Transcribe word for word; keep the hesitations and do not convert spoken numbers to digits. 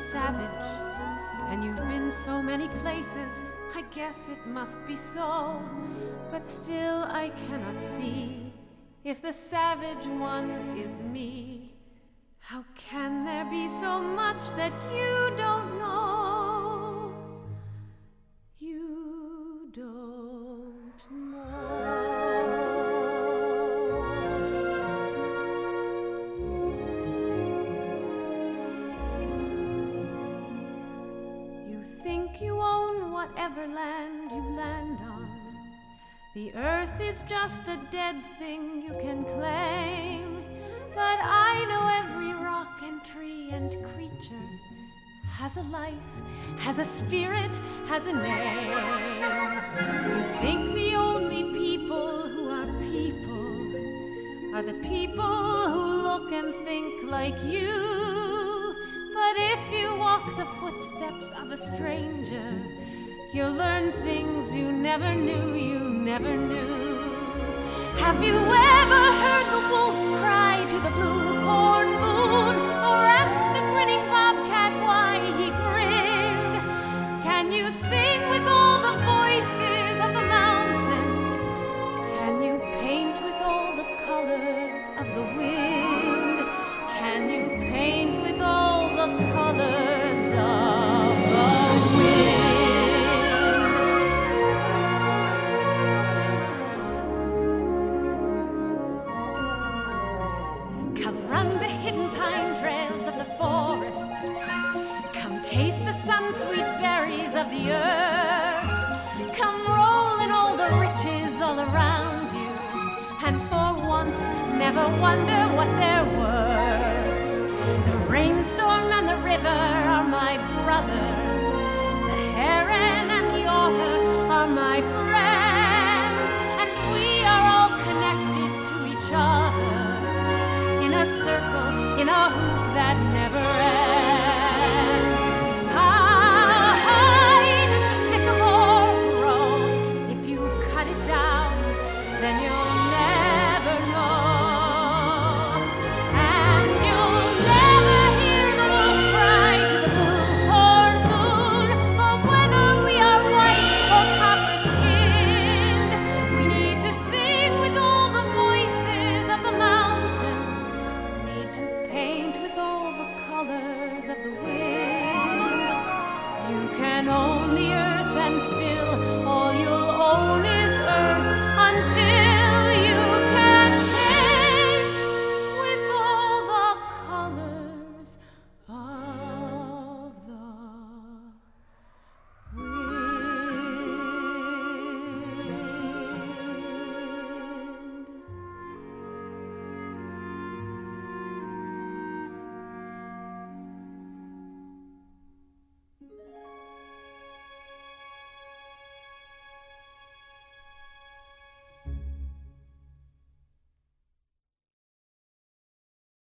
savage, and you've been so many places, I guess it must be so. But still I cannot see if the savage one is me. How can there be so much that you don't know? You don't know. You think you own whatever land you land on. The earth is just a dead thing you can claim. But I know every rock and tree and creature has a life, has a spirit, has a name. You think the only people who are people are the people who look and think like you. But if you walk the footsteps of a stranger, you'll learn things you never knew, you never knew. Have you ever heard the wolf cry to the blue corn moon, or asked the grinning bobcat why he grinned? Can you sing with all the voices of the mountain? Can you paint with all the colors of the wind? Can you paint with all the colors of the wind? Come run the hidden pine trails of the forest. Come taste the sun-sweet berries of the earth. Come roll in all the riches all around you, and for once never wonder what they're worth. The rainstorm and the river are my brothers. The heron and the otter are my friends, and we are all connected to each other in a circle, in a hoop that never ends. How high does the sycamore grow? If you cut it down, then you'll